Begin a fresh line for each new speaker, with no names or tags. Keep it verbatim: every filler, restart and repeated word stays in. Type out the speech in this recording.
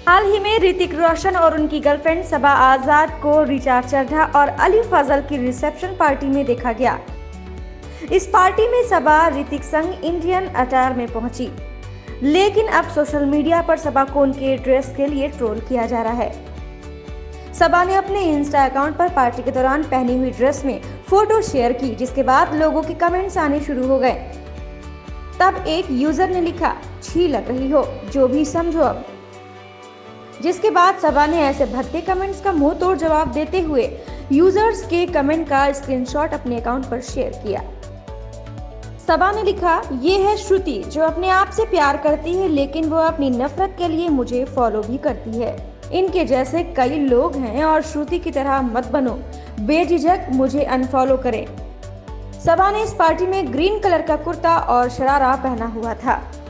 हाल ही में ऋतिक रोशन और उनकी गर्लफ्रेंड सबा आजाद को ऋचा चड्ढा और अली फजल की रिसेप्शन पार्टी में देखा गया। इस पार्टी में सबा ऋतिक संग इंडियन अटायर में पहुंची, लेकिन अब सोशल मीडिया पर सबा को उनके ड्रेस के लिए ट्रोल किया जा रहा है। सबा ने अपने इंस्टा अकाउंट पर पार्टी के दौरान पहनी हुई ड्रेस में फोटो शेयर की, जिसके बाद लोगों के कमेंट्स आने शुरू हो गए। तब एक यूजर ने लिखा, छी लग रही हो, जो भी समझो अब। जिसके बाद सबा ने ऐसे भद्दे कमेंट्स का मुंह तोड़ जवाब देते हुए यूजर्स के कमेंट का स्क्रीनशॉट अपने अकाउंट पर शेयर किया। सबा ने लिखा, ये है श्रुति जो अपने आप से प्यार करती है, लेकिन वो अपनी नफरत के लिए मुझे फॉलो भी करती है। इनके जैसे कई लोग हैं और श्रुति की तरह मत बनो, बेझिझक मुझे अनफॉलो करें। सबा ने इस पार्टी में ग्रीन कलर का कुर्ता और शरारा पहना हुआ था।